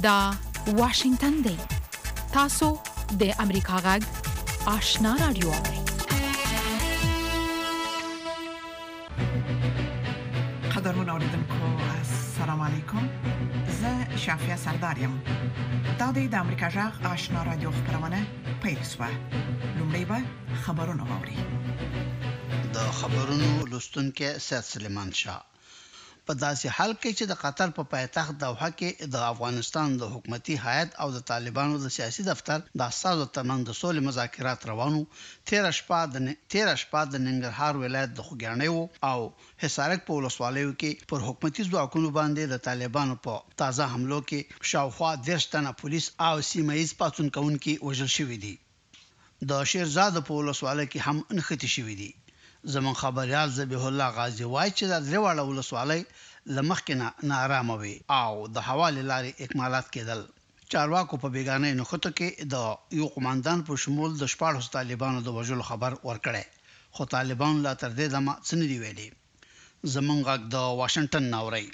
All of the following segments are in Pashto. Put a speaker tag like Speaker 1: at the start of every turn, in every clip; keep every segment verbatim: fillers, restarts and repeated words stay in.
Speaker 1: دا واشنگتن دی تاسو د امریکا غږ آشنا رادیو
Speaker 2: قدرمن اوریدونکو السلام علیکم زه شافیا سردارم دا د امریکا غږ آشنا رادیو خبرونه پیل شوه لومړی به خبرونه واوري
Speaker 3: د خبرونو لوستونکو سید سلیمان شاه په داسې حال کې چې د قطر په پایتخت دوحه کې د افغانستان د حکومتي هیئت او د طالبانو د سیاسي دفتر د اساسو ترمنځ د سولې مذاکرات روانو تیر شپه د تیر شپه د ننګرهار ولایت د خوګیاڼیو او حصارک په ولسوالیو کې پر حکومتي ځواکونو باندې د طالبانو په تازه حملو کې شاوخوا دیرش تنه پولیس او سیمایي پاتون کوونکي وژل شوي دي د شیرزاد په ولسوالۍ کې هم انختی شوي دي زمون خبريال ذبیح الله غازی وایي چې د دریواړه ولسوالۍ لمخکنه نارامه وي او د حواله لارې اکمالات کېدل چارواکو په بیگانه نخته کې د یو قوماندان په شمول د شپږ طالبانو د وژلو خبر ورکړی خو طالبان لا تر دې دمه څه نه دی ویلي زمون غږ د واشنگټن ناوړی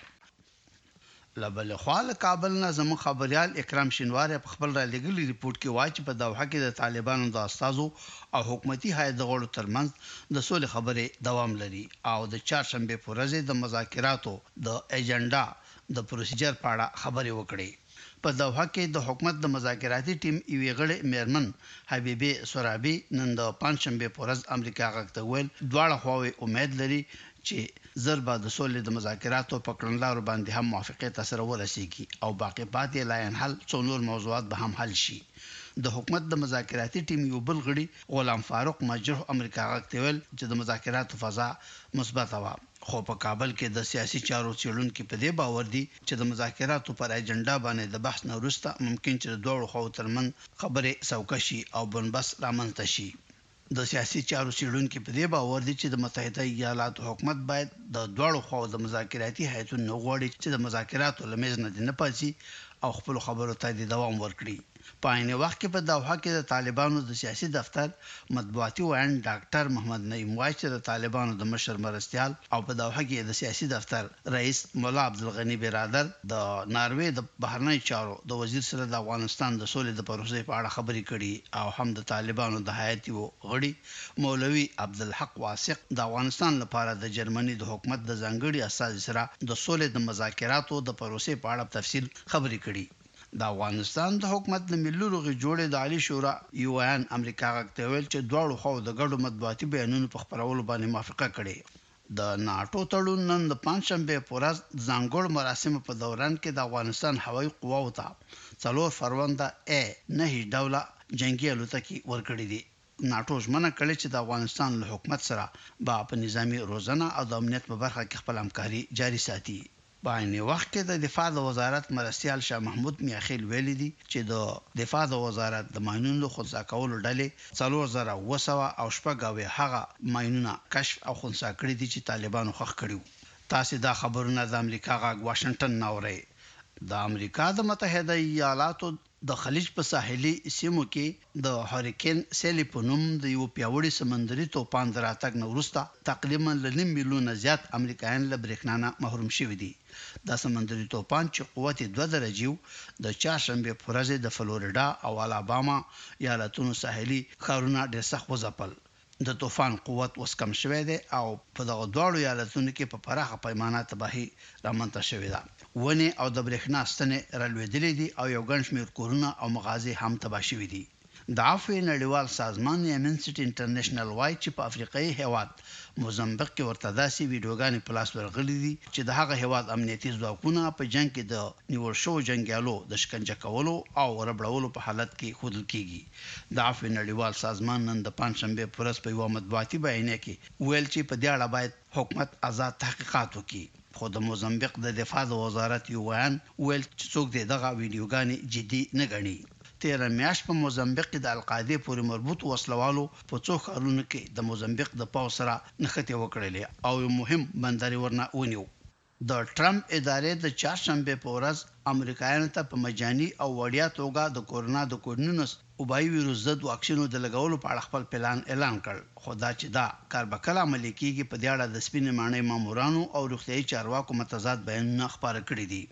Speaker 3: لبل خپل کابل نه زمو خبريال اکرام شینواری په خپل را لګلی ریپورت کې وایي چې په دوحه کې د طالبانو د استادو او حکومتي هیئت د غړو ترمنځ د سولې خبرې دوام لري او د چهارشنبه په ورځ د مذاکراتو د ایجنډا د پروسیجر په اړه خبرې وکړي په دوحه کې د حکومت د مذاکراتي ټیم یوې غړي میرمن حبیبه سورابي نن د پنځشنبه په ورځ امریکا غاکته ویل دواړه خواوې امید لري چې ضربه د سولې د مذاکراتو په کړنلارو باندې هم موافقت سره ورسیږي او باقی پاتې لاین حل څونور موضوعات به هم حل شي د حکومت د مذاکراتي ټیم یو بل غړي غلام فاروق مجروح امریکا غاکته ویل چې د مذاکراتو فضا مثبت و خو په کابل کې د سیاسي چارو چلونکو په دې باور دي چې د مذاکراتو پر ایجنډا باندې د بحث نه وروسته ممکن چې د دوه خو ترمن خبره سوکشي او بنبس رامنځته شي د سیاسي چارو چلونکو په دې باور دي چې د متحده ایالاتو حکومت باید د دوه خو د مذاکراتي هیئتونو غوړي چې د مذاکراتو لمز نه نه پاتې او خپل خبرو ته د دوام ورکړي په عین وخت کې په دوحه کې د طالبانو د سیاسي دفتر مطبوعاتي وایي ډاکټر محمد نعیم وایي چې د طالبانو د مشر مرستيال او په دوحه کې د سیاسي دفتر رئیس مولا عبدالغنی برادر د ناروې د بهرنی چارو د وزیر سره د افغانستان د سولې د پروسې په اړه خبرې کړي او هم د طالبانو د هیئت یو غړي مولوي عبدالحق واسق د افغانستان لپاره د جرمني د حکومت د ځانګړي اساس سره د سولې د مذاکراتو د پروسې په اړه تفصیل خبرې کړي د افغانستان د حکومت د ملي روغې جوړې د عالی شورا یو ان امریکا غاکته ویل چې دواړو خو د ګډو مطبوعاتي بیانونو په خبرولو باندې موافقه کړې د ناتو تړون نن د پنځشنبه په ورځ ځانګړو مراسمو په دوران کې د افغانستان هوایي قواو ته څلور فرونده ا نه ډوله جنگي الوتکې ورکړې دي ناتو ژمنه کړې چې د افغانستان له حکومت سره به په نظامی روزنه او د امنیت په برخه کې خپل همکاري جاري ساتي په عین وخت کې د دفاع د وزارت مرستيال شاه محمود میاخیل ویل دي چې د دفاع د وزارت د ماینونو خنثی کولو ډلې څلور زره وسوه او شپږاوي هغه ماینونه کشف او خنثی کړي دي چې طالبانو خخ کړیو تاسو دا خبرونه د امریکا غاګ واشنگټن ناوړي د امریکا د متحده ایالاتو د خلیج په ساحلي سیمو کې د هریکین سیلی په نوم د یو پیاوړي سمندري توپان دراتګ نو وروسته تقریبا لنیم میلیون زیات امریکایان له برېښنا نه محروم شوي دي د سمندري توپان چې قوت دوه درجه د چهارشنبه په ورځ د فلوریدا او الاباما ایالتونو ساحلي ښارونه ډېر سخت وځپل د طوفان قوت اوس کم شوی دی او په دغه دوړو ایالتونو کې په پراخه پیمانه تباہي رامنځته شوې ده ونی او د برېښنا ستنې رالوېدلې دي او یو ګڼ شمېر کورونه او مغازې هم تباه شوي دي د عفو نړیوال سازمان یمنسټ انټرنیشنل وایي چې په افریقایي هیواد موزمبیق کې ورته داسې ویډیوګانې پلاس ورغلي دي چې د هغه هیواد امنیتي ځواکونه په جنگ کې د نیول شو جنگیالو د شکنجه کولو او ربړولو په حالت کې ښودل کیږي د عفو نړیوال سازمان نن د پنځشنبه په ورځ په یو مطبوعاتي بیان کې ویل چې په دې اړه باید حکومت آزاد تحقیقات وکړي خو د موزمبیق د دفاع وزارت یو ویان ویل چې څوک دغه ویډیوګانې جدي نه ګڼي تیر میاشت په موزمبیق کې د القاعده پورې مربوط وسلوالو په څو ښارونو کې د موزمبیق د پاو سره نښتې وکړلې او یو مهم بندر ورنه ونیو د ټرمپ ادارې د چهارشنبه په ورځ امریکایانو ته په مجاني او وړیا توګه د کورونا د کورونس او بای ویروس ضد واکسینو د لګولو په اړه خپل پلان اعلان کړ خو دا چې دا کار به کله عملي کیږي په دې اړه د سپینې مانې مامورانو او روغتيایي چارواکو متضاد بیانونه خبره کړې دي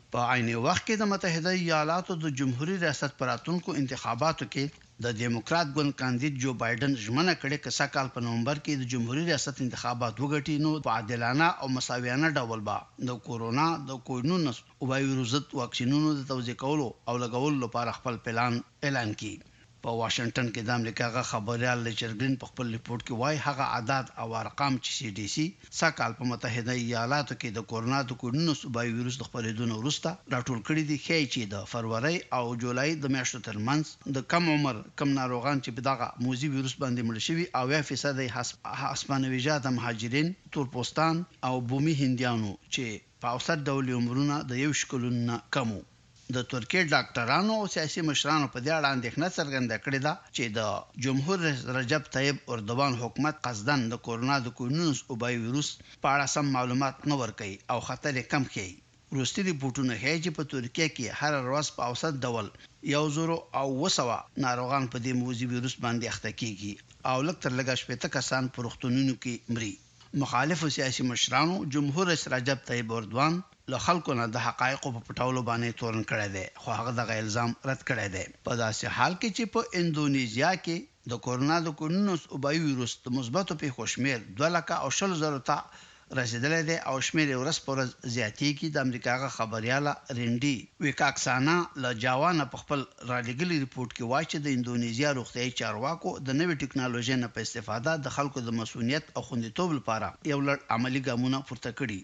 Speaker 3: په عین وخت کې د متحده ایالاتو د جمهوریت ریاست پراتونکو انتخاباتو کې د دیموکرات ګوند کاندید جو بایدن ژمنه کړې چې سکهال په نومبر کې د جمهوریت ریاست انتخابات وګټي نو په عادلانه او مساویانه ډول به د کورونا د کووډ نولس او وایروس ضد واکسینونو د توزیع کولو او لګولو لپاره خپل پلان اعلان کړي. په واشنگټن کې د امریکا غا خبريال لیچرګرین په خپل ریپورت کې وایي هغه عدد او ارقام چې سی ډي سي سکهال په متحده ایالاتو کې د کورونا د کووډ نولس وایروس د خپرېدو وروسته راټول کړي دي چې د فروری او جولای د میاشتو ترمنځ د کم عمر کم ناروغان چې په دغه موزي وایروس باندې مړ شوي او یا فیصد هسپانویجات مهاجرین تورپوستان او بومي هندیانو چې په اوسط ډول عمرونه د یو شکلون نه کمو. د ترکیه ډاکټرانو او سیاسي مشرانو په دې اړه اندېښنه څرګنده کړې ده چې د جمهور رجب طیب اردوغان حکومت قصدن د کورونا د کووډ او وایروس په اړه سم معلومات نه ورکوي او خطر کم کوي. روسي ریپورتونه ښیي چې په ترکیه کې هر ورځ په اوسط ډول یو زرو او وسوه ناروغان په دې موزي وایروس باندې اخته کیږي او لږ تر لږه شپږ کسان په روغتونونو کې مري. مخالف سیاسي مشرانو جمهور رئیس رجب طیب اردوغان له خلکو نه د حقایقو په پټولو باندې تورن کړی دی خو هغه د الزام رد کړی دی. په داسې حال کې چې په اندونیزیا کې د کورونا د کووډ او وایروس د مثبتو پیښو شمېر دوه لکه او شل زره ته رسیدلی دی او شمېر ورځ په ورځ زیاتېږي. د امریکا غا خبرياله رینډي ویکاکسانا له جاوانه په خپل راډیګلي ریپورت کې وایي چې د اندونیزیا روغتیايي چارواکو د نوې ټکنالوژي نه په استفاده د خلکو د مسؤلیت او خوندیتوب لپاره یو لړ عملی ګامونه پورته کړي.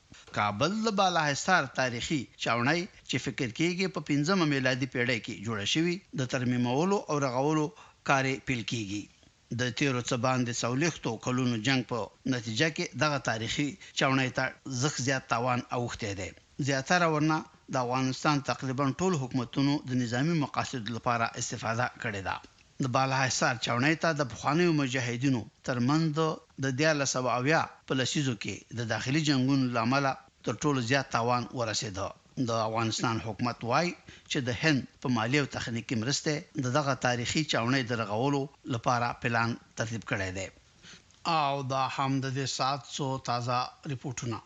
Speaker 3: کابل د بالاحصار تاریخي چاونای چې فکر کېږي په پنځمه میلادي پیړۍ کې جوړه شوې د ترمیمولو او رغولو کار پیل کېږي. د تیرو څه باندې څولېختو کلونو جنگ په نتیجه کې دغه تاریخي چاونای ته زخ زیات تاوان اوښتی دی. زیاتره ورنه د افغانستان تقریبا ټول حکومتونو د نظامی مقاصد لپاره استفاده کړې ده. د بالاحصار چاونای ته د بخوانیو مجاهدینو ترمنځ د دیارلس سوه اویا په لسیزو کې د داخلي جنگونو لامل تر ټولو زیات تاوان ورسېده. د افغانستان حکومت وایي چې د هند په مالی او تخنیکی مرسته دغه تاریخي چاونای د رغولو لپاره پلان ترتیب کړی دی. او د حمد د سات څو تازه ریپورتونه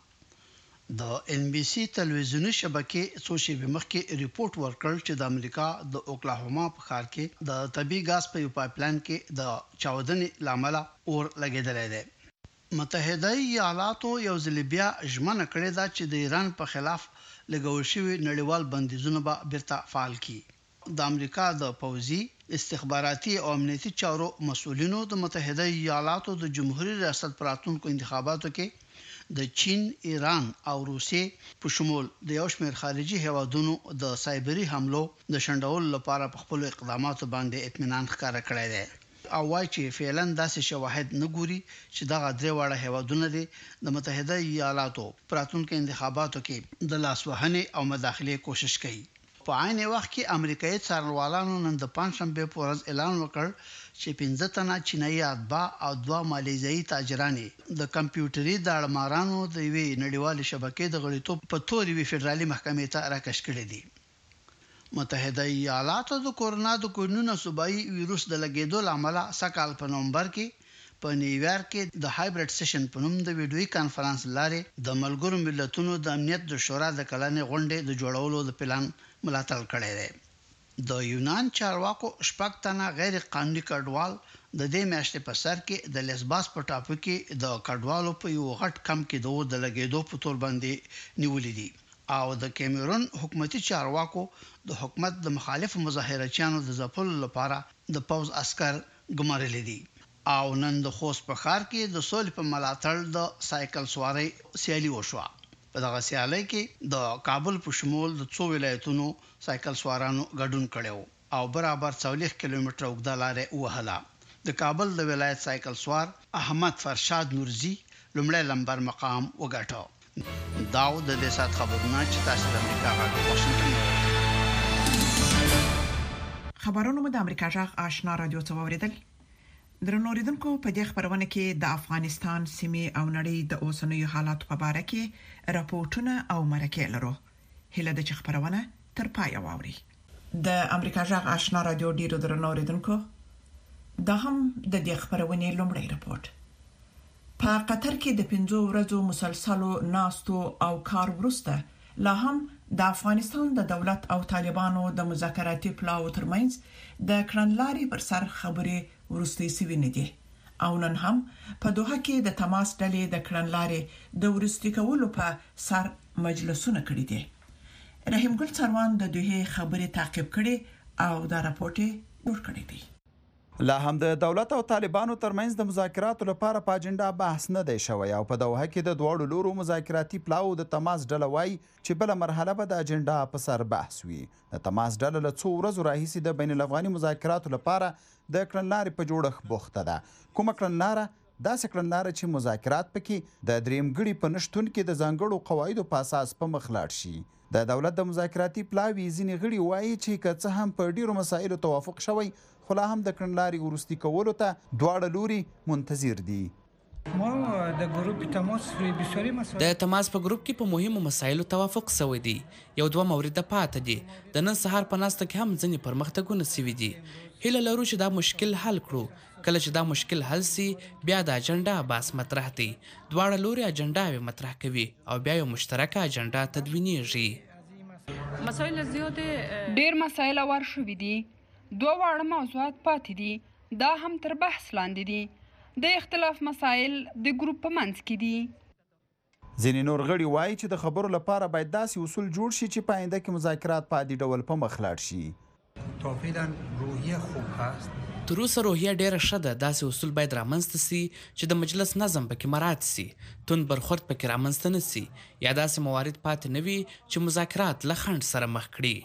Speaker 3: د ان بي سي تلویزیونی شبکې څو شېبې مخکې ریپورت ورکړ چې د امریکا د اوکلاهوما په ښار کې د طبي غاز په یو پایپلاین کې د چاودنې لامل اور لګیدلی دی. متحده ایالاتو یو ځل بیا ژمنه کړې ده چې د ایران په خلاف لګول شوي نړیوال بندیزونه به بیرته فعال کړي. د امریکا د پوځي استخباراتي او امنیتي چارو مسؤلینو د متحده ایالاتو د جمهوریت ریاست پراتونکو انتخاباتو کې د چین، ایران او روسیې په شمول د یو شمېر خارجي هیوادونو د سایبري حملو د شنډولو لپاره په خپل اقداماتو باندې اطمینان ښکاره کړی دی او وايي چې فعلا داسې شواهد نه ګوري چې دغه درې واړه هیوادونه دي د متحده ایالاتو پراتونکو انتخاباتو کې د لاسوهنې او مداخلې کوشش کوي. په عین وخت کې امریکایي څارنوالانو نن د پنځشنبه په ورځ اعلان وکړ چې پنځه تنه چینایي اتباع او دوه مالیزیایي تاجران د کمپیوټري داړمارانو د یوې نړیوالې شبکې د غړیتوب په تور یوې فدرالي محکمې ته راکش کړي دي. متحده ایالاتو د کورونا د کووډ صوبایي وایروس د لګیدو لامل سکهال په نومبر کې په نیویارک کې د هایبرډ سیشن په نوم د ویډیوي کانفرنس لارې د ملګرو ملتونو د امنیت د شورا د کلنې غونډې د جوړولو د پلان ملاتړ کړی دی. د یونان چارواکو شپږ تنه غیر قانوني کډوال د دې میاشتې په سر کې د لیسباس په ټاپو کې د کډوالو په یو غټ کم کې د اور د لګیدو په تور باندې نیولې دي او د کیمرون حکومتي چارواکو د حکومت د مخالف مظاهرچیانو د ځپلو لپاره د پوز عسكر ګمارلې دي. او نن د خوست په ښار کې د سولې په ملاتړ د سایکل سواري سیالي وشوه. په دغه سیالي کې د کابل په شمول د څو ولایتونو سایکل سوارانو ګډون کړو او برابر څلور کیلومتره اوږده لارې وهله. د کابل د ولایت سایکل سوار احمد فرشاد نورزي لومړی لمبر مقام وګاټو. داو د دې سات خبرونه چې تاسو د امریکا غږ واشنگټن
Speaker 2: خبرونه د امریکا غږ آشنا رادیو څخه اوریدل. درنو اوریدونکو په دې خبرونه کې د افغانستان سیمې او نړۍ د اوسنیو حالاتو په اړه کې راپورټونه او مرکې لرو. هله د خبرونه تر پای واوري. د امریکا غږ آشنا رادیو ډیرو درنو اوریدونکو دا هم د دې خبرونه لومړی راپورټ. په قطر کې د پنځو ورځو مسلسلو ناستو او کار وروسته لا هم د افغانستان د دولت او طالبانو د مذاکراتي پلاو ترمنځ د کړنلاري پر سر خبرې ورستي سوي نه دي او نن هم په دوحه کې د تماس ډلې د کړنلاري د ورستي کولو په سر مجلسونه کړي دي. رحیم ګل څروان د دوحه خبرې تعقیب کړي او دا راپورټ جوړ کړی دی.
Speaker 4: لا هم د دولت او طالبانو ترمنځ د مذاکراتو لپاره په اجنډا بحث نه دی شوی او په دوحه کې د دوړو لورو مذاکراتي پلاو د تماس ډله وایي چې بل مرحله به د اجنډا په سر بحث وي. د تماس ډله له څو ورځو راهیسې د بین الافغاني مذاکراتو لپاره د کړنلارې په جوړښت بوخته ده. کومه کړنلاره؟ داسې کړنلاره چې مذاکرات پکې د دریم ګړي په نشتون کې د ځانګړو قواعدو په اساس په مخ لاړ شي. د دولت د مذاکراتي پلاوي ځینې غړي وایي چې که څه هم په ډیرو مسایلو توافق شوی خو لا هم د کړنلاري ورستي کولو ته دواړه لوري منتظر دي.
Speaker 5: ما د ګروپ تماس بسوري مسایل
Speaker 6: د تماس په ګروپ کې په مهمو مسایلو توافق شوی دی. یو دوه مورد پاتې دي. د نن سهار په ناسته کې هم ځینې پرمختګونه شوي دي. هیله لرو چې دا مشکل حل کړو. کله چې دا مشکل حل سي بیا د اجنډا بحث مطرح دی. دواړه لوري اجنډاوې مطرح کوي او بیا یو مشترکه اجنډا تدوینیږي.
Speaker 7: مسایل زیاده
Speaker 8: ډیر مسایل ور شوي دي. دوه واړه موضوعات پاتې دي. دا هم تر بحث لاندې دي. د اختلاف مسایل د ګروپ په منځ کې دي.
Speaker 4: ځینې نور غړي وایي چې د خبرو لپاره باید داسې اصول جوړ شي چې په آینده کې مذاکرات په عادي ډول په مخ لاړ شي.
Speaker 5: تا فعلا روحیه خوب هست.
Speaker 6: تر اوسه روحیه ډیره ښه ده. داسې اصول باید رامنځته سي چې د مجلس نظم پکې مراعات سي. تون برخورد پکې رامنځته نه سي یا داسې موارد پاتې نه وي چې مذاکرات له خنډ سره مخ کړي.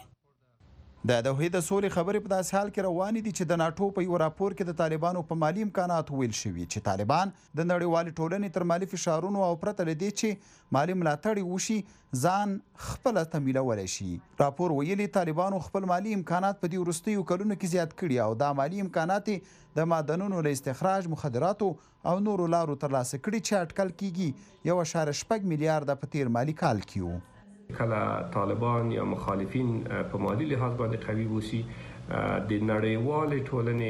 Speaker 4: د دوحې د سولې خبرې په داسې حال کې روانې دي چې د ناټو په یو راپور کې د طالبانو په مالي امکاناتو ویل شوي چې طالبان د نړیوالې ټولنې تر مالي فشارونو او پرته له دې چې مالي ملاتړ وشي ځان خپله تمویلولی شي. راپور ویلي طالبانو خپل مالي امکانات په دې وروستیو کلونو کې زیات کړي او دا مالي امکانات د معدنونو له استخراج، مخدراتو او نورو لارو ترلاسه کړي چې اټکل کیږي یو اعشاریه شپږ میلیارده په تیر مالي کال کې وو.
Speaker 9: کله طالبان یا مخالفین په مالی لحاظ باندې قوي وسی د نړیوالې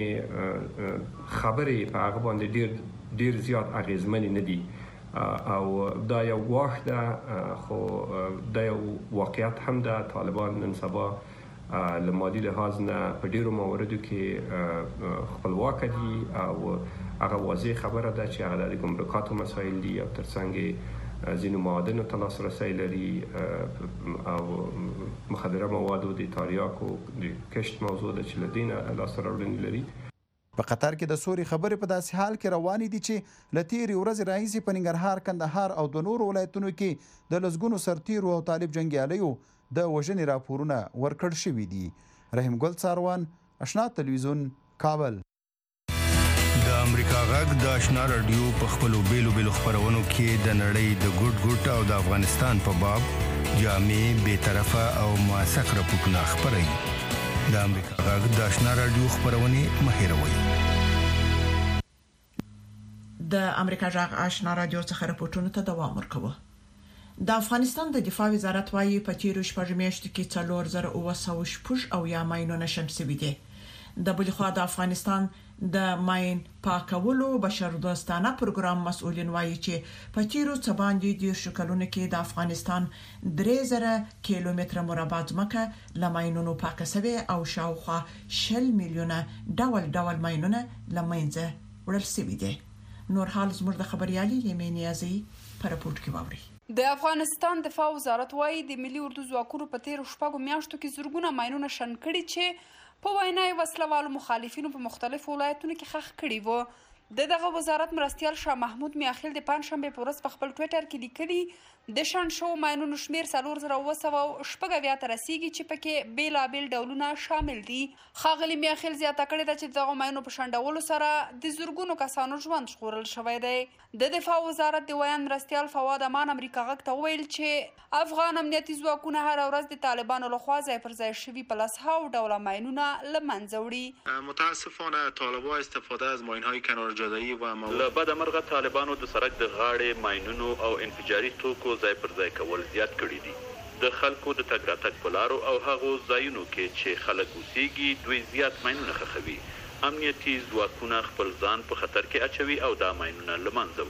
Speaker 9: ټولنې خبرې په هغه باندې ډیر ډیر زیات اغیزمنې نه دي او دا یو واښ ده خو دا یو واقعیت هم ده. طالبان نن سبا له مالی لحاظ نه په ډیرو مواردو کې خپلواک دي او هغه واضح خبره ده چې هغه د ګمرکاتو مسایل دي او ترڅنګ ځینو معادنو ته لاسرسی لري او مخدره موادو د تاریاکو د کشت موضوع ده چې له دې نه لاسته راوړنې لري.
Speaker 4: په قطر کې د سولې خبرې په داسې حال کې روانې دي چې له تېرې ورځې راهیسې په ننګرهار، کندهار او د نورو ولایتونو کې د لسګونو سرتیرو او طالب جنګیالیو د وژنې راپورونه ورکړ شوي دي. رحیم ګل څروان، اشنا تلویزیون، کابل.
Speaker 10: د امریکا غږ د آشنا رادیو په خپلو بیلو بیلو خپرونو کې د نړۍ د ګوټ ګوټ او د افغانستان په باب جامع، بې طرفه او موثق راپورټونه خپروي. د امریکا غږ د آشنا رادیو خپرونې مه هېروئ.
Speaker 2: د امریکا غږ آشنا رادیو څخه راپورټونو ته دوام ورکوه. د افغانستان د دفاع وزارت وايي په تیرو شپږ میاشتو کې څلور زره اوه سوه شپږ او یا ماینونه شنډ شوي دي. د بل خوا د افغانستان د ماین پاکولو بشردوستانه پروګرام مسؤلین وایي چې په تیرو څه باندې د شکلونو کې د افغانستان درې زره کیلومتره مربع ځمکه له ماینونو پاکه شوی او شاوخوا شل میلیونه ډول ډول ماینونه له منځه وړل شوي دي. نور حال زموږ د خبريالي یمن نیازي په راپورټ کې واوري.
Speaker 8: د افغانستان دفاع وزارت وايي د ملي اردو ځواکونو په تیرو شپږو میاشتو کې زرګونه ماینونه شنډ کړي چې په وینای وسلوالو مخالفینو په مختلفو ولایتونو کې خښ کړي وو. د دغه وزارت مرستیال شاه محمود میاخیل د پنځشنبه په ورځ په خپل ټویټر کې لیکلي د شنډ شو ماینونو شمیر څلور زره اوه سوه شپږ اویا ته رسیږي چې پکې بیلابیل ډولونه شامل دي. ښاغلي میاخیل زیاته کړې ده چې دغه ماینونو په شنډولو سره د زرګونو کسانو ژوند ژغورل شوی دی. د دفاع وزارت د ویان مرستیال فواد امان امریکا غږ ته وویل چې افغان امنیتي ځواکونه هر ورځ د طالبانو لخوا ځای پر ځای شوي په لسهاو ډوله ماینونه له منځه وړي.
Speaker 11: متاسفانه طالبان استفاده از ماین‌های کنارجاده‌ای و له بده مرغه طالبانو د سړک د غاړې ماینونو او انفجاري توکو ځای پر ځای کول زیات کړي دي. د خلکو د تګ راتګ په لارو او هغو ځایونو کې چې خلک اوسېږي دوی زیات ماینونه ښخوي. امنیتي ځواکونه خپل ځان په خطر کې اچوي او دا ماینونه له منځه وړي.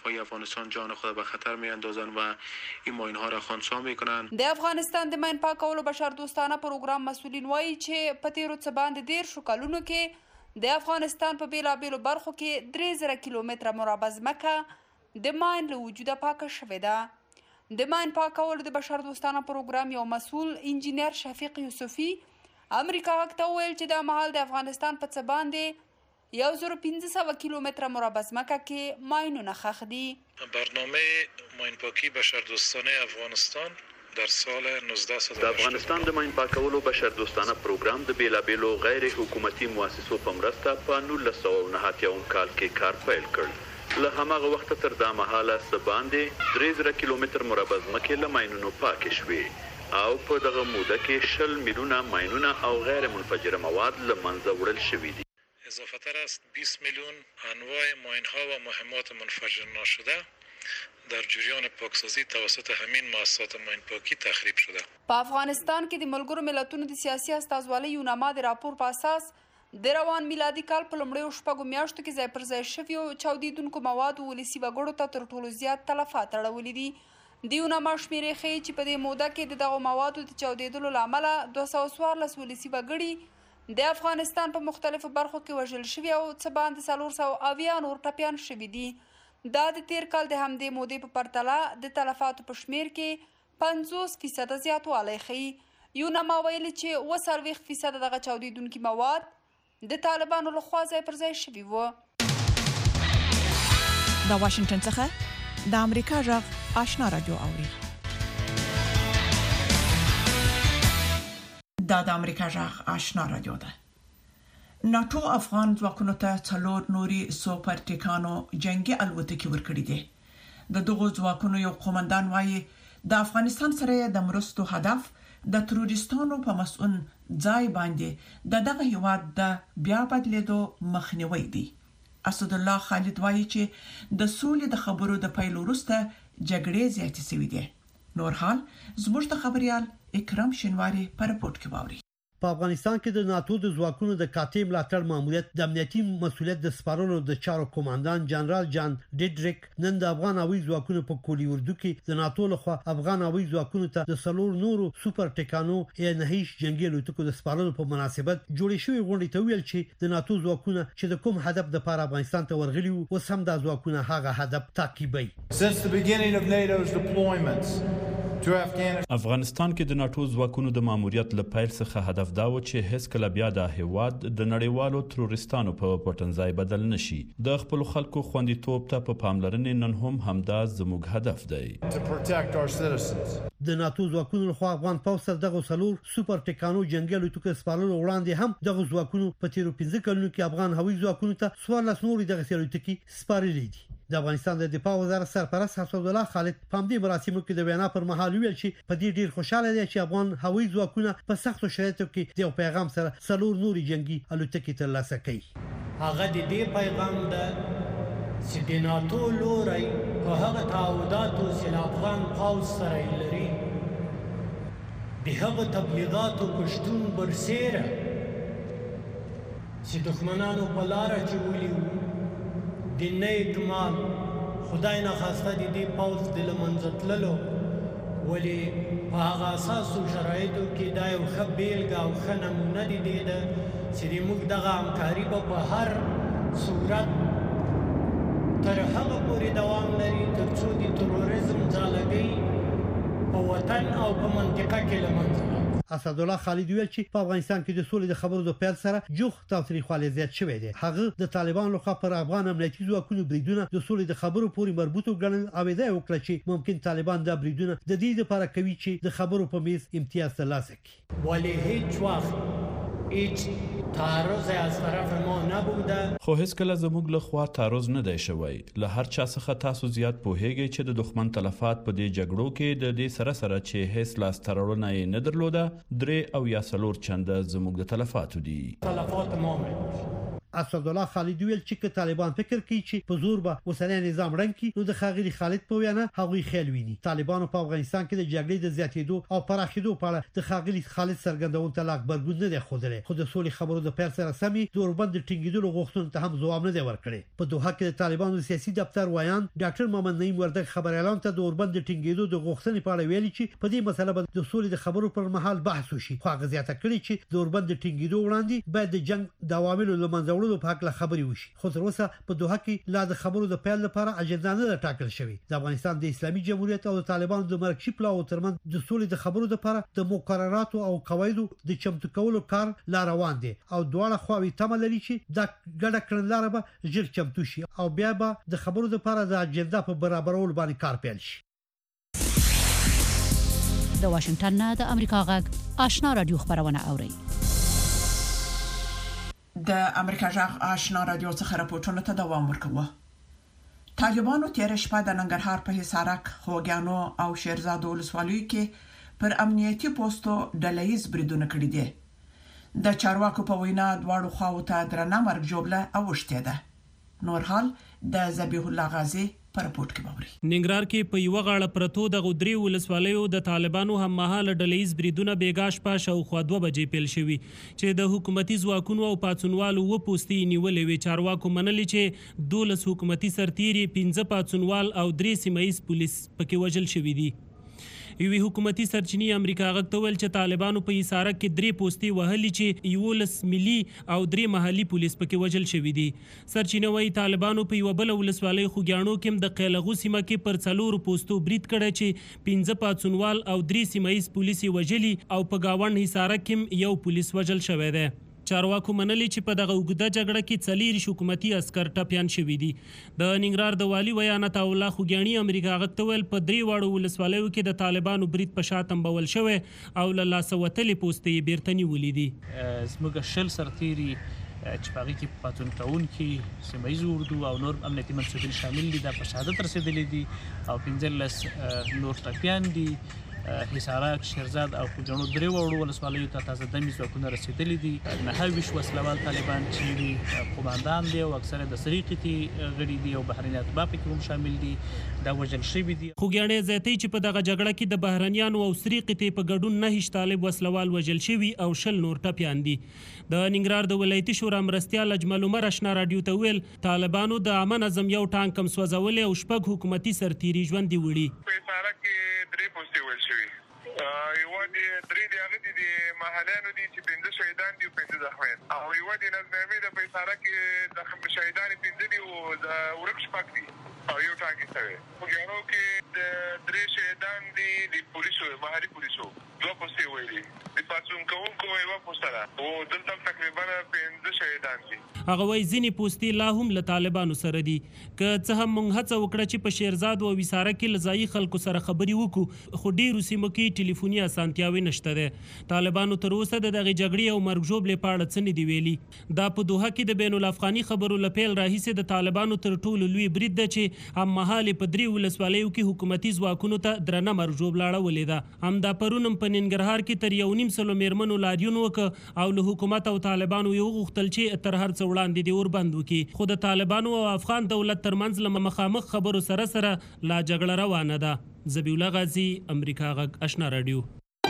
Speaker 7: دفاعی افغانستان جان خود به خطر میاندازند و این ماین‌ها را خنثی میکنند.
Speaker 8: د افغانستان د ماین پاکولو بشردوستانه پروګرام مسؤلین وایي چې په تیرو څه باندې دېرشو کلونو کې د افغانستان په بیلابیلو برخو کې درې زره کیلومتره مربع ځمکه د ماین له وجوده پاکه شوې ده. د ماین پاکولو د بشردوستانه پروګرام یو مسؤل انجینر شفیق یوسفي امریکا غږ ته وویل چې دا مهال د افغانستان په څه باندې یو زر و پنځه سوه کیلومتره مربع ځمکه کې ماینونه ښخ دي.
Speaker 12: برنامه ماین پاکی بشردوستانه افغانستان در سال نوزده صد
Speaker 11: د افغانستان د ماین پاکولو بشردوستانه پروګرام د بیلابیلو غیر حکومتي مؤسسو په مرسته په نولس سوه نهه اتیا کال کې کار پیل کړ. له هماغه وخته تر دا مهاله څه باندې درې زره کیلومتر مربع ځمکې له ماینونو پاکې شوې او په دغه موده کې شل میلیونه ماینونه او غیر منفجره مواد له منځه وړل شوي دي.
Speaker 12: اضافه تر است بیست میلیون انواع ماین ها و مهمات منفجر ناشده در جریان پاکسازی توسط همین مؤسسات ماین پاکی تخریب شده.
Speaker 8: په افغانستان کې د ملګرو ملتونو د سیاسي استازوالۍ یوناما د راپور په اساس د روان میلادي کال په لومړیو شپږو میاشتو کې ځای پر ځای شویو چاودیدونکو موادو ولسي وګړو ته تر ټولو زیات تلفات اړولي دي. د یوناما شمیرې ښیي چې په دې موده کې د دغو موادو د چاودیدلو له امله دوه سوه څوارلس ولسي وګړي د افغانستان په مختلفو برخو کې وژل شوي او څه باندې څلور سوه اویا نور ټپیان شوي دي. دا د تیر کال د همدې مودې په پرتله د تلفاتو په شمیر کې پنځوس فیصده زیاتوالی ښیي. یوناما ویلي چې اوه څلوېښت فیصده دغه چاودیدونکي مواد د طالبانو لخوا ځای پر ځای شوي وو.
Speaker 2: د واشنگټن څخه د امریکا غږ آشنا رادیو اوري. دا د امریکا غږ آشنا رادیو ده. ناتو افغان ځواکونو ته څلور نوري سوپر ټیکانو جنگي الوتکې ورکړې دي. د دغو ځواکونو یو قومندان وایي د افغانستان سره د مرستو هدف د تروریستانو په مسؤل ځای باندې د دغه هیواد د بیا بدلیدو مخنیوي دی. اسد الله خالد وایي چې د سولې د خبرو د پیل وروسته جګړې زیاتې شوې دي. نور حال زموږ د خبريال اکرام شینواری په رپورت کې باوري.
Speaker 13: په افغانستان کې د ناتو د ځواکونو د قاطع ملاتړ ماموریت د امنیتي مسولیت د سپارلو د چارو قوماندان جنرال جان ډیډریک نن د افغان هوایي ځواکونو په کولی اردو کې د ناتو لخوا افغان هوایي ځواکونو ته د سلور نورو سوپر ټیکانو یا نهیش جنگي الوتکو د سپارلو په مناسبت جوړې شوې غونډې ته ویل چې د ناتو ځواکونه چې د کوم هدف د لپاره افغانستان ته ورغلي وو اوس هم د ځواکونه هغه هدف تعقیبوي.
Speaker 14: Since the beginning of NATO's deployments
Speaker 15: افغانستان کې د ناتو ځواکونو د ماموریت له پیل څخه هدف دا و چې هیڅ کله بیا د هیواد د نړیوالو تروریستانو په پټنځای بدل نشي. د خپل خلکو خوندیتوب ته په پاملرنې نن هم همدا زموږ هدف دی.
Speaker 13: د ناتو ځواکونو لخوا افغان پوځ سره دغه څلور سوپر ټیکانو جنگي الوتکو سپارلو وړاندې هم دغه ځواکونو په تیرو پنځه کلونو کې افغان هوایي ځواکونو ته څوارلس نورې دغه الوتکې سپارلې دي. د افغانستان د دفاع وزارت سرپرست اسد الله خالد په دې مراسمو کې د وینا پر مهال ویل چې په دې ډیر خوشاله دي چې افغان هوایي ځواکونه په سختو شرایطو کې د پیغام سره څلور نوري جنگي الوتکې ترلاسه کړي.
Speaker 16: هغه د دې پیغام ده چې د ناتو لوري په هغه تعهداتو چې افغان پوځ سره لري د هغه تبلیغاتو پښتون برسېره چې دښمنانو په لار چولي د نیک مال خدای نه خواسته د دې پوځ د لمنځه تللو ولی په هغه اساسو شرایطو کې دا یو ښه بیلګه او ښه نمونه دی دی ده چې موږ دغه همکاري به په هر صورت تر هغه پورې دوام لري تر څو د تروریزم ځالګۍ په وطن او په منطقه کې له منځه
Speaker 13: اسد الله خالد ویل چې په افغانستان کې د سولې د خبرو د پیل سره جوخ تاریخي زیات شوی دی. هغه د طالبانو لخوا پر افغان امنیتي ځواکونو بریدونه د سولې د خبرو پورې مربوط وګڼل او دا وکړه چې ممکن طالبان د بریدونه د دې لپاره کوي چې د خبرو په میز امتیاز ترلاسه کړي.
Speaker 16: ولی هیڅ وخت هیڅ تعرض از طرف ما نبوده.
Speaker 15: خو هیڅ کله زموږ له خوا تعرض نه دی شوی. له هر چا څخه تاسو زیات پوهیږئ چې د دښمن تلفات په دې جګړو کې د دې سره سره چې هیڅ لاس تړونه یې نه درلوده درې او یا څلور چنده زموږ د تلفاتو دي.
Speaker 16: تلفات ما
Speaker 13: اسد الله خالد ویل چې طالبان فکر کوي چې په زور به وسلې نظام رنګ کی نو د خاغلی خالد په وینا هغوی خیال ویني. طالبانو په افغانستان کې د جګړې د زیاتېدو او پراخېدو په اړه د خاغلی خالد څرګندون ته لا خبرګون نه دی خوده، خو د سولې خبرو د پیل سره سمي دوربند ټینګېدلو غوښتنو ته هم ځواب نه دی ورکړی. په دوحه کې د طالبانو سیاسي دفتر وایان ډاکټر محمد نعیم وردګ خبر اعلان ته دوربند ټینګېدو د غوښتنې په اړه ویلي چې په دې مسله به د سولې د خبرو پر مهال بحث وشي، خو هغه زیاته کړې چې دوربند ټینګېدو وړاندې باید د جنگ د عواملو له منځه وړلو په اړه خبرې وشي. خو تر اوسه په دوحه کې لا د خبرو د پیل لپاره اجنډا نه ده ټاکل شوې. د افغانستان د اسلامي جمهوریت او د طالبانو د مرکزي پلاو ترمنځ د سولې د خبرو لپاره د مقرراتو او قواعدو د چمتو کولو کار لا روان دی او دواړه خواوې تمه لري چې د ګډه کړنلاره به ژر چمتو شي او بیا به د خبرو لپاره د اجنډا په برابرولو باندې کار پیل شي.
Speaker 17: د واشنگټن نه د امریکا غږ آشنا رادیو خبرونه اوري.
Speaker 2: د امریکا غږ آشنا رادیو څخه راپورټونه ته دوام ورکوه. طالبانو تیر شپه د ننګرهار په حصارک، خوګیانو او شیرزاد ولسوالیو کې پر امنیتي پوسټو ډلهیز بریدونه کړي دي. د چارواکو په وینا دواړو خواو ته درنه مرګ جوړه اوښته ده. نور حال د ذبیح الله غازی پر رپورت کې باوري.
Speaker 18: ننګرهار کې په یو غاړه پرتو د غدري ولسوالیو د طالبانو هم مهاله ډلهیز بریدونه بیګاش په شاوخوا دوه بجې پیل شوي چې د حکومتي ځواکونو او پاتونوالو و پوستې نیولې وي. چارواکو منلي چې دولس حکومتي سرتیري، پنځه پاتونوال او درې سیمایي پولیس پکې وژل شوي دي. یوې حکومتي سرچینې امریکا غږ ته ویل چې طالبانو په حصارک کې درې پوستې وهلي چې یولس ملي او درې محلي پولیس پکې وژل شوي دي. سرچینه وايي طالبانو په یو بل ولسوالۍ خوګیانو کې د قیلغو سیمه کې پر څلورو پوستو برید کړی چې پنځه پاتونوال او درې سیمایي پولیس وژلي او په گاوند حصارک کې یو پولیس وژل شوی دی. چارواکو منلي چې په دغه اوږده جګړه کې څلېرویشت حکومتي عسکر ټپیان شوي دي. د ننګرهار د والي ویانت الله خوګیاڼي امریکا غږ ته ویل په درې واړو ولسوالیو کې د طالبانو برید په شا تنبول شوی او له لاسه وتلې پوستې یې بیرته نیولې دي.
Speaker 19: زموږ شل سرتیري چې په هغې کې پاتون کوونکي سیمه ییز اردو او نور امنیتي منصبین شامل دي، دا په شهادت رسېدلي دي او پنځلس نور ټپیان دي. حصارک، شیرزاد او خوګیاڼو درې واړو ولسوالیو ته تازه دمې ځواکونه رسېدلي دي. نهه ویشت وسلوال طالبان چې قوماندان دي او اکثره د سرې قطې غړي دي او بهرني اتباع پکې هم شامل دي، دا وژل شوي دي.
Speaker 18: خوګیاڼي زیاتوي چې په دغه جګړه کې د بهرنیانو او سرې قطې په ګډون نهه طالب وسلوال وژل شوي او شل نور ټپیان دي. د ننګرهار د ولایتي شورا مرستیال اجمل عمر اشنا رادیو ته ویل طالبانو د عامه نظم یو ټانک هم سوځولی او شپږ حکومتي سرتیري ژوندي وړي.
Speaker 20: په حصارک کې درې پوستې ویل شوي، یوه د درې د هغه دي د محلیانو دي چې پنځه شهیدان دي او پنځه زخمیان، او یوه د نظامي د په حصارک کې د شهیدان پنځه دي او د ورک شپږ دي او یو ټانک یې شوی. خوګیاڼو کې د درې شهیدان دي د پولیسو، محلي پولیسو دوه پوستې ویلي، د پاڅون کوونکو یوه پوسته ده او دلته تقریبا پنځه شهیدان دي.
Speaker 18: هغه وایي ځینې پوستې لا هم له طالبانو سره دي. که څه هم موږ هڅه وکړه چې په شیرزاد او حصارک کې له ځایي خلکو سره خبرې وکړو، خو ډېرو سیمو کې ټلیفوني اسانتیاوې نشته ده. طالبانو تر اوسه د دغې جګړې او مرګ ژوبلې په اړه څه نه دي ویلي. دا په دوحه کې د بین الافغاني خبرو له پیل راهیسې د طالبانو تر ټولو لوی برید ده چې هممهالې په درې ولسوالیو کې حکومتي ځواکونو ته درنه مرګ ژوبله اړولې ده. همدا پرون هم په ننګرهار کې تر یو نیم سلو میرمنو لاریون وکړ او له حکومت او طالبانو یې وغوښتل چې تر هر څه وړاندې دې وربند وکړي. خو د طالبانو او افغان دولت ترمنځ له مخامخ خبرو سره سره لا جګړه روانه ده. ذبیح الله غازی، امریکا غږ آشنا رادیو.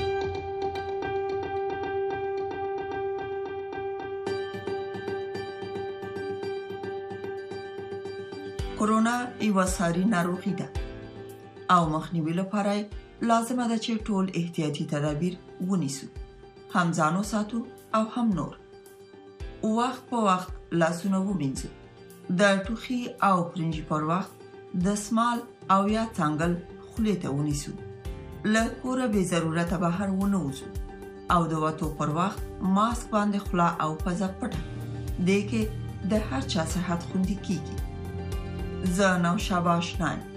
Speaker 21: کورونا یو ساري ناروغي ده او مخنیوي لپاره لازمه ده چې ټول احتیاطي تدابیر ونیسو، هم ځانو ساتو او هم نور. وخت په وخت لاسونه ومینځو، د ټوخي او پرنجي پر وخت د سمال او یا څنګل خولې ته ونیسو، له کوره بې ضرورته بهر ونه وځو او د وتو پر وخت ماسک باندې خوله او پزه پټه، دې کې د هر چا صحت خوندي کیږي. زه نوشابه آشنا یم.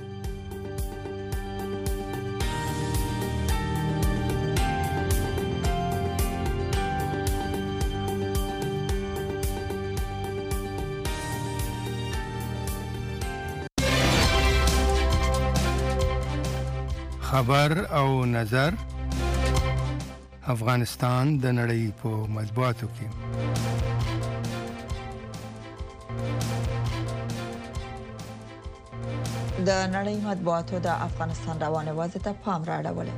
Speaker 10: خبر او نظر افغانستان د نړۍ په مطبوعاتو کې.
Speaker 21: د نړۍ مطبوعاتو د افغانستان روانه وضع ته پام راړولی.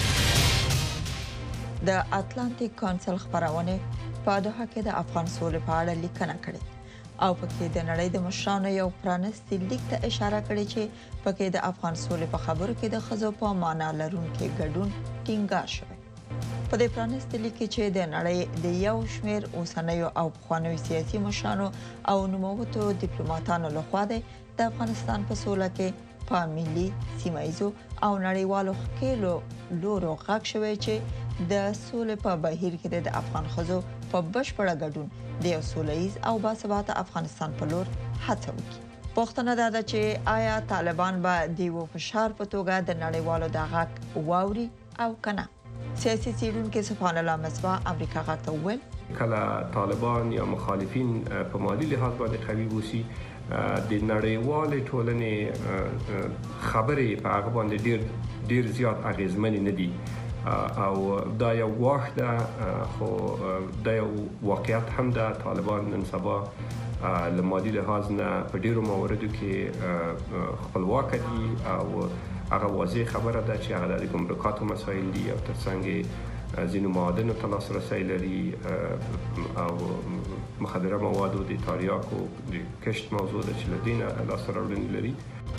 Speaker 21: د اتلانتیک کونسل خبرونه په دوحه کې د افغان سولې په اړه لیکنه کړې او پکې د نړۍ د مشرانو یو پرانستي لیک ته اشاره کړې چې پکې د افغان سولې په خبرو کې د ښځو په معنا لرونکي ګډون ټینګار شوی. په دې پرانستي لیک کې چې د نړۍ د یو شمېر اوسنیو او پخوانیو سیاسي مشرانو او نوموتو ډیپلوماټانو لخوا د افغانستان په سوله کې په ملي سیمایزو او نړیوالو ښکېلو لورو غږ شوی چې د سولې په بهیر کې د افغان ښځو په بشپړه ګډون د یو سولهییز او باثباته افغانستان په لور هڅه وکړي. پوښتنه دا ده چې آیا طالبان به د یو فشار په توګه د نړیوالو د غږ واوري او کنه؟ سیاسي څېړونکي سبحان الله مصباح امریکا غږ ته وویل
Speaker 9: کله طالبان یا مخالفین په مالی لحاظ باندې قوي وسی د نړیوالې ټولنې خبرې په هغه باندې ډیر ډیر زیات اغیزمن نه دي او دا یو واښ ده خو دا یو واقعیت هم ده. طالبان نن سبا له مالی لحاظ نه په ډیرو مواردو کې خپلواک دي او هغه واضح خبره ده چې هغه د ګمرکاتو مسایل دي او ترڅنګ ځینو معادنو ته لاسرسی لري او مخدره موادو د تاریاکو د کشت موضوع ده چې له دې نه لاسته راوړنې لري.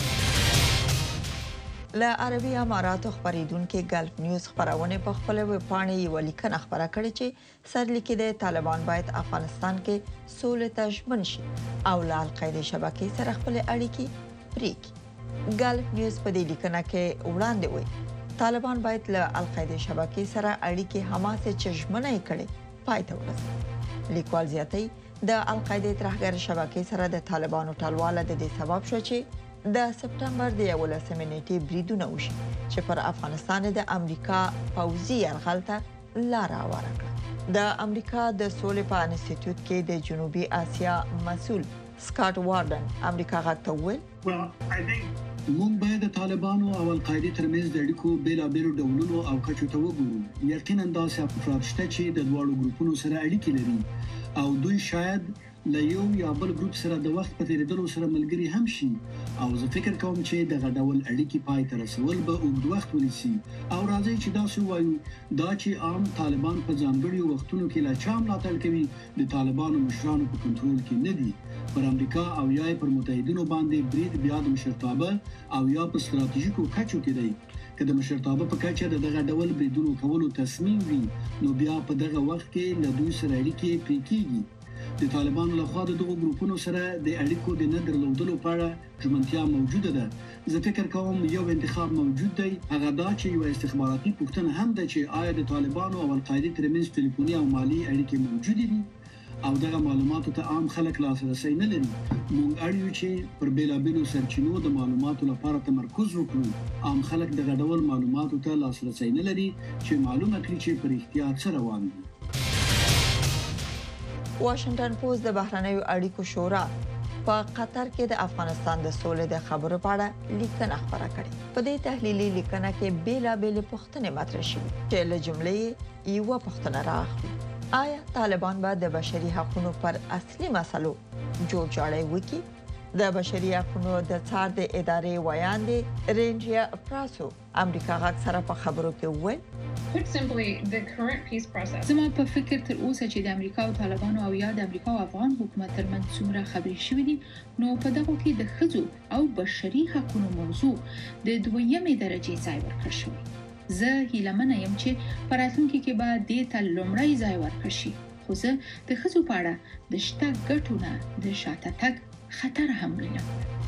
Speaker 21: له عربي اماراتو خبریدونکو ګلف نیوز خبرونه په خپل ویبپاڼه یو لیکنه خبره کړې چې سرلیکي د طالبان باید افغانستان کې سولې ته ژمن شي او له القاعده شبکې سره خپل اړیکې پرې کړي. ګلف نیوز په دې لیکنه کې وړاندې وایي طالبان باید له القاعده شبکې سره اړیکې حماسه چې ژمنه یې کړې پای ته ورسوي. لیکوال زیاتوي د القاعده ترهګر شبکې سره د طالبانو ټلواله د دې سبب شو چې د سپټمبر د یولسمې نیټې بریدونه وشي چې پر افغانستان د امریکا پوځي یرغل ته لار هواره کړه. د امریکا د سولې په انسټیټیوټ کې د جنوبي اسیا مسؤل سکاټ واردن امریکا غږ ته وویل
Speaker 1: مونږ باید د طالبانو او القاعده ترمنځ د اړیکو بیلابېلو ډولونو او کچو ته وګورو. یقینا داسې افراد شته چې د دواړو ګروپونو سره اړیکې لري او دوی شاید له یو یا بل ګروپ سره د وخت په تیریدلو سره ملګري هم شي او زه فکر کوم چې دغه ډول اړیکې پای ته رسول به اوږد وخت ونیسي او راځي چې داسې وایو دا چې عام طالبان په ځانګړي وختونو کې لا چا ملاتړ کوي د طالبانو مشرانو په کنټرول کې نه دي. پر امریکا او یا پر متحدینو باندې برید بیا د مشرتابه او یا په ستراتیژیکو کچو کې دی. که د مشرتابه په کچه دغه ډول بریدونو کولو تصمیم وي نو بیا په دغه وخت کې له دوی سره اړیکې پرې کیږي. د طالبانو لخوا د دغو ګروپونو سره د اړیکو د نه درلودلو په اړه ژمنتیا موجوده ده. زه فکر کوم یو انتخاب موجود دی، هغه دا چې یو استخباراتي پوښتنه هم ده چې آیا د طالبانو او القاعده ترمنځ ټلیفوني او مالی اړیکې موجودې دي او دغه معلوماتو ته عام خلک لاسرسی نه لري. موږ اړیو چې پر بیلابېلو سرچینو د معلوماتو لپاره تمرکز وکړو. عام خلک دغه ډول معلوماتو ته لاسرسی نه لري چې معلومه کړي چې پر احتیاط سره روان دي.
Speaker 21: واشنگټن پوسټ د بهرنیو اړیکو شورا په قطر کې د افغانستان د سولې د خبرو په اړه لیکنه خبره کړې. په دې تحلیلي لیکنه کې بیلابېلې پوښتنې مطرح شوې چې له جملې یوه پوښتنه راغلې: آیا طالبان به د بشري حقوقو پر اصلي مسلو جوړجاړی وکړي؟ د بشري حقوقو د څار د ادارې ویاندې رینجیا پراسو امریکا غږ سره په خبرو کې وویل
Speaker 22: زما په فکر تر اوسه چې د امریکا او طالبانو او یا د امریکا او افغان حکومت ترمنځ څومره خبرې شوې دي نو په دغه کې د ښځو او بشري حقوقو موضوع د دویمې درجې ځای ورکړل شوی. زه هیلهمنه یم چې په راتلونکي کې به دې ته لومړی ځای ورکړل شي، خو زه د ښځو په اړه د شته ګټو نه د شاته تګ خطر هم وینم.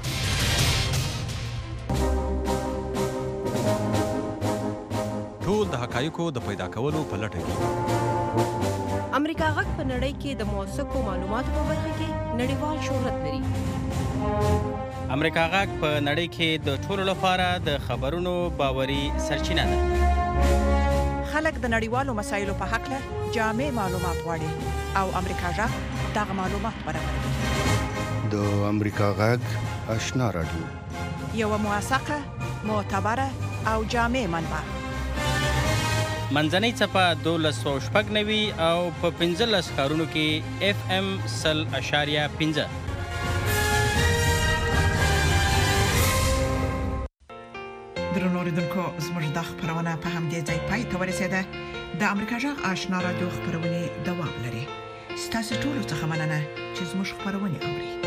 Speaker 23: ټول د حقایقو د پیدا کولو په لټه کې
Speaker 24: امریکا غږ په نړۍ کې د موثقو معلوماتو په برخه کې نړیوال شهرت لري.
Speaker 25: امریکا غږ په نړۍ کې د ټولو لپاره د خبرونو باوري سرچینه ده.
Speaker 2: خلک د نړیوالو مسایلو په حق له جامع معلومات غواړي او امریکا غږ دغه معلومات برابروي.
Speaker 10: د امریکا غږ آشنا رادیو
Speaker 2: یو موثقه، معتبره او جامع منبع.
Speaker 25: منځنۍ څپه دولس سوه شپږ نوي او په پنځلس ښارونو کې اف ام سل اشاریه پنځه.
Speaker 2: درنو اوریدونکو زموږ د خبرونه په همدې ځای پای ته ورسیده. د امریکا جغ آشنا رادیو خبرونه دوام لري. ستاسو ټول څه مننه چې زموږ خبرونه اوري.